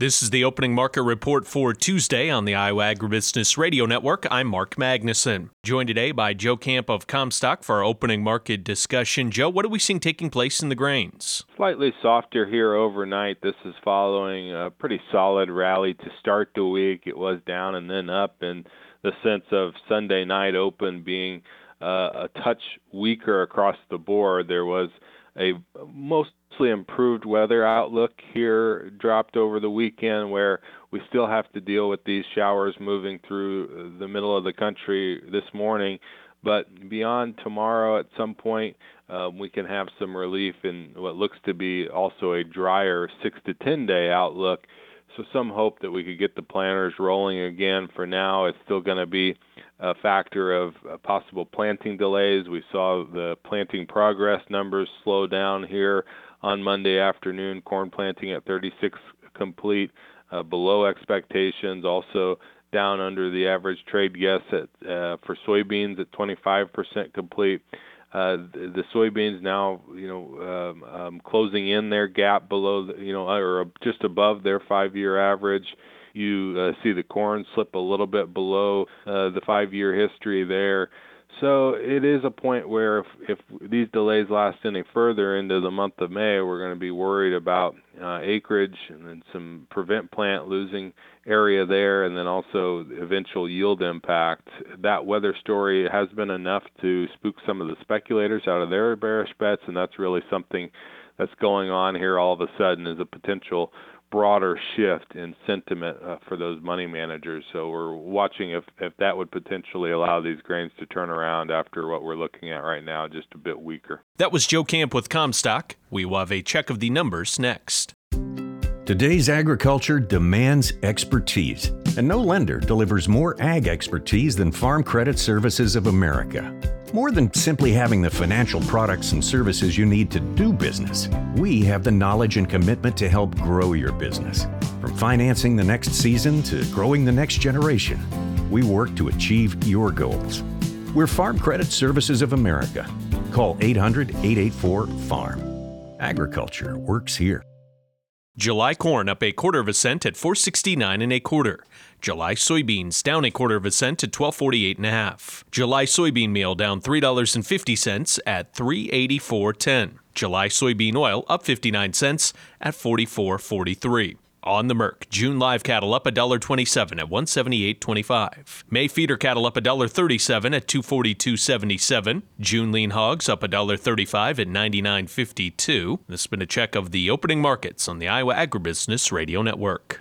This is the opening market report for Tuesday on the Iowa Agribusiness Radio Network. I'm Mark Magnuson. Joined today by Joe Camp of Comstock for our opening market discussion. Joe, what are we seeing taking place in the grains? Slightly softer here overnight. This is following a pretty solid rally to start the week. It was down and then up in the sense of Sunday night open being a touch weaker across the board. There was a mostly improved weather outlook here, dropped over the weekend, where we still have to deal with these showers moving through the middle of the country this morning. But beyond tomorrow, at some point, we can have some relief in what looks to be also a drier 6 to 10 day outlook. So some hope that we could get the planters rolling again. For now, it's still going to be a factor of possible planting delays. We saw the planting progress numbers slow down here on Monday afternoon. Corn planting at 36 complete, below expectations. Also down under the average trade guess for soybeans at 25% complete. The soybeans now, closing in their gap below, or just above their 5-year average. You see the corn slip a little bit below the 5-year history there. So it is a point where if these delays last any further into the month of May, we're going to be worried about acreage and then some prevent plant losing area there, and then also eventual yield impact. That weather story has been enough to spook some of the speculators out of their bearish bets, and that's really something that's going on here all of a sudden, is a potential broader shift in sentiment for those money managers. So we're watching if that would potentially allow these grains to turn around after what we're looking at right now, just a bit weaker. That was Joe Camp with Comstock. We will have a check of the numbers next. Today's agriculture demands expertise, and no lender delivers more ag expertise than Farm Credit Services of America. More than simply having the financial products and services you need to do business, we have the knowledge and commitment to help grow your business. From financing the next season to growing the next generation, we work to achieve your goals. We're Farm Credit Services of America. Call 800-884-FARM. Agriculture works here. July corn up 1/4 cent at $4.69 1/4. July soybeans down 1/4 cent at $12.48 1/2. July soybean meal down $3.50 at $3.8410. July soybean oil up 59 cents at $44.43. On the Merc, June live cattle up $1.27 at $178.25. May feeder cattle up $1.37 at $242.77. June lean hogs up $1.35 at $99.52. This has been a check of the opening markets on the Iowa Agribusiness Radio Network.